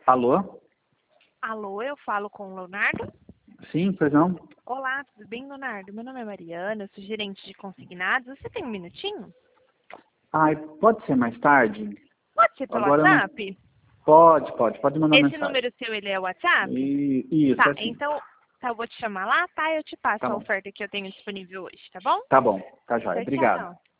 Alô? Alô, eu falo com o Leonardo? Sim, pois não? Olá, tudo bem, Leonardo? Meu nome é Mariana, eu sou gerente de consignados. Você tem um minutinho? Ai, pode ser mais tarde? Pode ser pelo Agora eu não... WhatsApp? Pode mandar Esse mensagem. número seu, ele é o WhatsApp? Isso, Tá, é assim. então eu vou te chamar lá, tá? Eu te passo Tá a bom. oferta que eu tenho disponível hoje, tá bom? Tá bom, tá jóia. Tchau, Obrigado. tchau.